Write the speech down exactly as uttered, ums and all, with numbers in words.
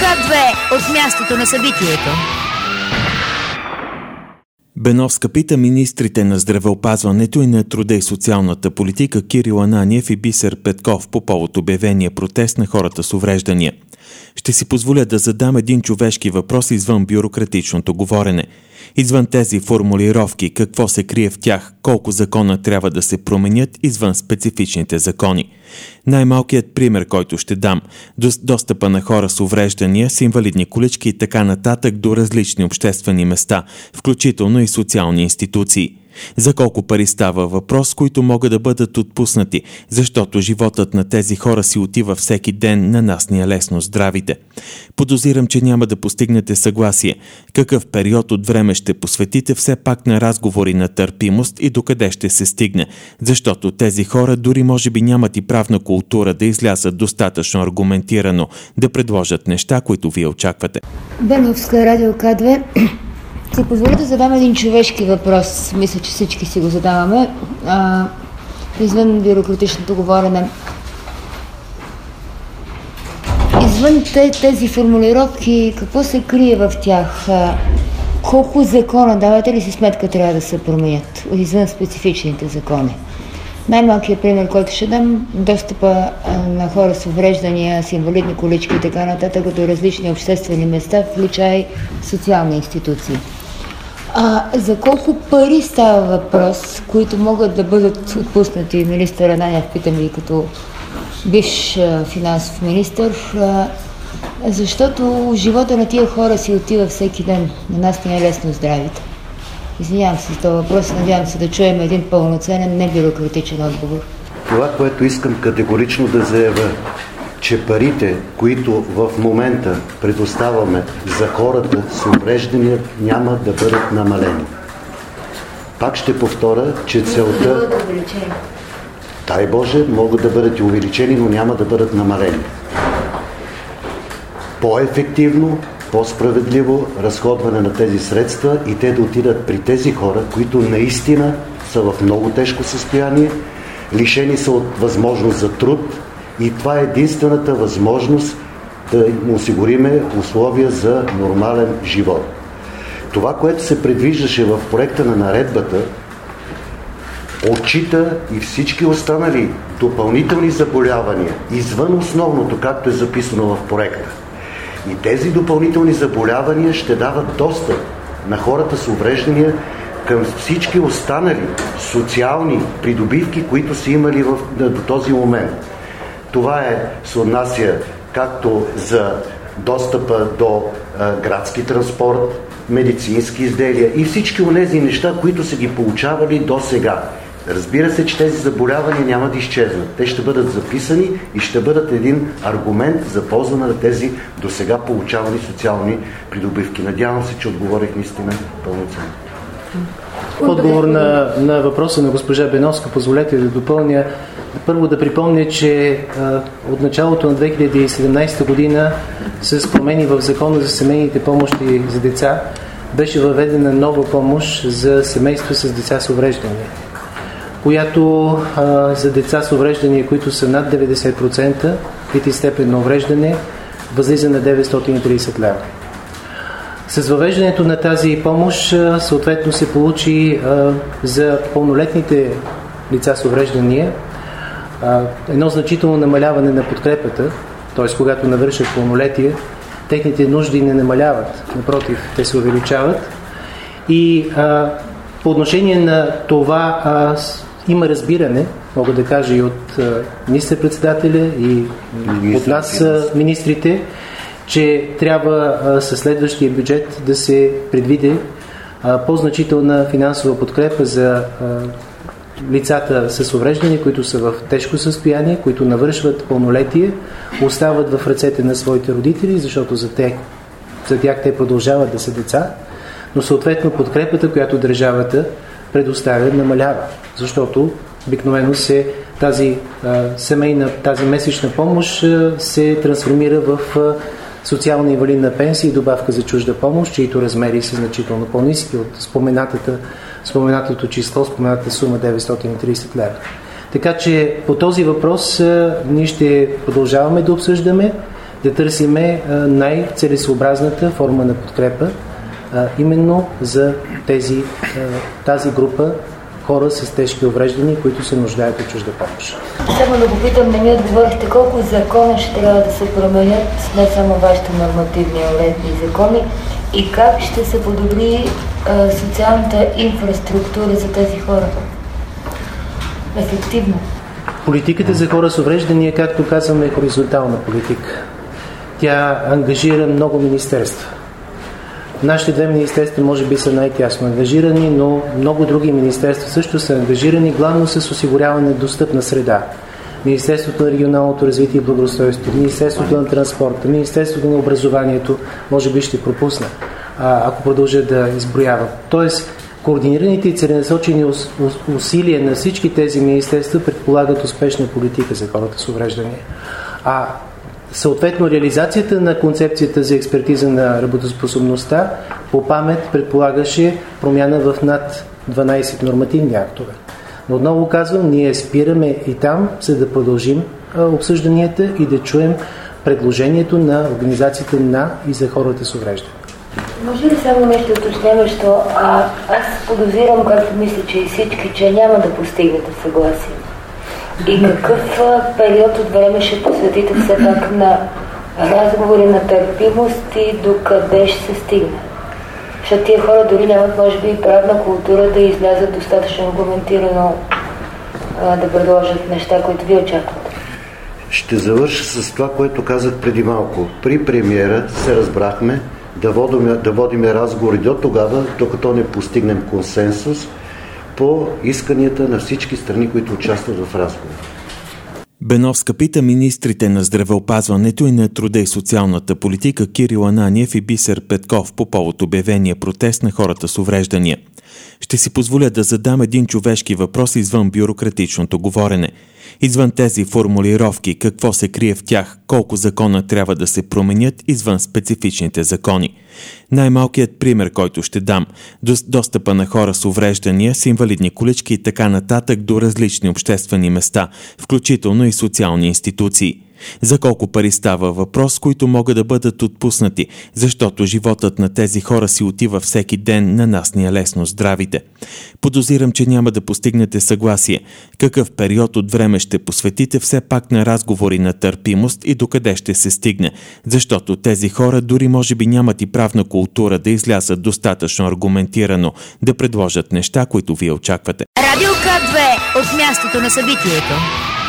К две от мястото на събитието. Беновска пита министрите на здравеопазването и на труда и социалната политика Кирил Ананиев и Бисер Петков по повод обявения протест на хората с увреждания. Ще си позволя да задам един човешки въпрос извън бюрократичното говорене. Извън тези формулировки, какво се крие в тях, колко закона трябва да се променят извън специфичните закони. Най-малкият пример, който ще дам – достъпа на хора с увреждания, с инвалидни колички и така нататък до различни обществени места, включително и социални институции. За колко пари става въпрос, които могат да бъдат отпуснати, защото животът на тези хора си отива всеки ден, на нас ни е лесно здравите. Подозирам, че няма да постигнете съгласие. Какъв период от време ще посветите все пак на разговори на търпимост и докъде ще се стигне, защото тези хора дори може би нямат и правна култура да излязат достатъчно аргументирано, да предложат неща, които вие очаквате. Беновска, Радио К две. Си позволя да задам един човешки въпрос. Мисля, че всички си го задаваме. А, извън бюрократичното говорене. Извън тези формулировки, какво се крие в тях? А, колко закона, давате ли си сметка, трябва да се променят? Извън специфичните закони. Най-малкият пример, който ще дам, достъпа на хора с увреждания, с инвалидни колички и така нататък до различни обществени места, включая социални институции. А за колко пари става въпрос, които могат да бъдат отпуснати? Министър Ананиев, питам ви като бивш финансов министър, защото живота на тия хора си отива всеки ден. На нас не е лесно здравите. Извинявам се за този въпрос, надявам се да чуем един пълноценен, небюрократичен отговор. Това, което искам категорично да заявя, че парите, които в момента предоставяме за хората с увреждания, няма да бъдат намалени. Пак ще повторя, че целта... Дай Боже, могат да бъдат и увеличени, но няма да бъдат намалени. По-ефективно, по-справедливо разходване на тези средства и те да отидат при тези хора, които наистина са в много тежко състояние, лишени са от възможност за труд и това е единствената възможност да им осигуриме условия за нормален живот. Това, което се предвиждаше в проекта на наредбата, отчита и всички останали допълнителни заболявания, извън основното, както е записано в проекта. И тези допълнителни заболявания ще дават достъп на хората с увреждания към всички останали социални придобивки, които са имали в, до този момент. Това е, се отнася както за достъпа до а, градски транспорт, медицински изделия и всички онези неща, които са ги получавали до сега. Разбира се, че тези заболявания няма да изчезнат. Те ще бъдат записани и ще бъдат един аргумент за ползване на тези досега получавани социални придобивки. Надявам се, че отговорих наистина пълноценно. В отговор на, на въпроса на госпожа Беновска, позволете да допълня. Първо да припомня, че а, от началото на две хиляди и седемнадесета година с промени в Закона за семейните помощи за деца беше въведена нова помощ за семейства с деца с увреждания, която а, за деца с увреждания, които са над деветдесет процента вид и степен на увреждане, възлиза на деветстотин и тридесет лева. С въвеждането на тази помощ а, съответно се получи а, за пълнолетните лица с увреждания а, едно значително намаляване на подкрепата, т.е. когато навършат пълнолетие, техните нужди не намаляват, напротив, те се увеличават. И а, по отношение на това а, има разбиране, мога да кажа и от министър-председателя и от нас, министрите, че трябва а, със следващия бюджет да се предвиди а, по-значителна финансова подкрепа за а, лицата с увреждания, които са в тежко състояние, които навършват пълнолетие, остават в ръцете на своите родители, защото за тях, за тях те продължават да са деца, но съответно подкрепата, която държавата предоставя, намалява, защото обикновено се тази а, семейна, тази месечна помощ а, се трансформира в а, социална инвалидна пенсия и добавка за чужда помощ, чието размери са значително по-ниски от споменатата, споменатото число, споменатата сума деветстотин и тридесет лева. Така че по този въпрос а, ние ще продължаваме да обсъждаме. да търсиме най-целесообразната форма на подкрепа именно за тези, тази група хора с тежки увреждания, които се нуждаят от чужда помощ. Само да го питам, не ми отговорихте колко закона ще трябва да се променят, не само вашите нормативни уредни закони, и как ще се подобри а, социалната инфраструктура за тези хора? Ефективно. Политиката за хора с увреждания, както казваме, е хоризонтална политика. Тя ангажира много министерства. Нашите две министерства може би са най-тясно ангажирани, но много други министерства също са ангажирани, главно с осигуряване на достъпна среда. Министерството на регионалното развитие и благоустройство, Министерството на транспорта, Министерството на образованието, може би ще пропусна, ако продължа да изброявам. Тоест, координираните и целенасочени усилия на всички тези министерства предполагат успешна политика за хората с увреждания. А съответно, реализацията на концепцията за експертиза на работоспособността по памет предполагаше промяна в над дванайсет нормативни актове. Но отново казвам, ние спираме и там, за да продължим а, обсъжданията и да чуем предложението на организациите на и за хората с увреждания. Може ли само нещо уточняващо? А, аз подозирам, както мисля, че и всички, че няма да постигнете съгласие. И какъв период от време ще посветите все пак на разговори, на търпимост и докъде ще се стигне? Защото тия хора дори нямат, може би, правна култура да излязат достатъчно аргументирано а, да предложат неща, които ви очаквате. Ще завърша с това, което казах преди малко. При премиера се разбрахме да водим, да водим разговори до тогава, докато не постигнем консенсус по исканията на всички страни, които участват в разговор. Беновска пита министрите на здравеопазването и на труда и социалната политика Кирил Ананиев и Бисер Петков по повод обявения протест на хората с увреждания. Ще си позволя да задам един човешки въпрос извън бюрократичното говорене. Извън тези формулировки, какво се крие в тях, колко закона трябва да се променят извън специфичните закони. Най-малкият пример, който ще дам – достъпа на хора с увреждания, с инвалидни колички и така нататък до различни обществени места, включително и социални институции. За колко пари става въпрос, които могат да бъдат отпуснати, защото животът на тези хора си отива всеки ден, на нас ни е лесно здравите. Подозирам, че няма да постигнете съгласие. Какъв период от време ще посветите все пак на разговори на търпимост и докъде ще се стигне, защото тези хора дори може би нямат и правна култура да излязат достатъчно аргументирано, да предложат неща, които вие очаквате. Радио К две от мястото на събитието.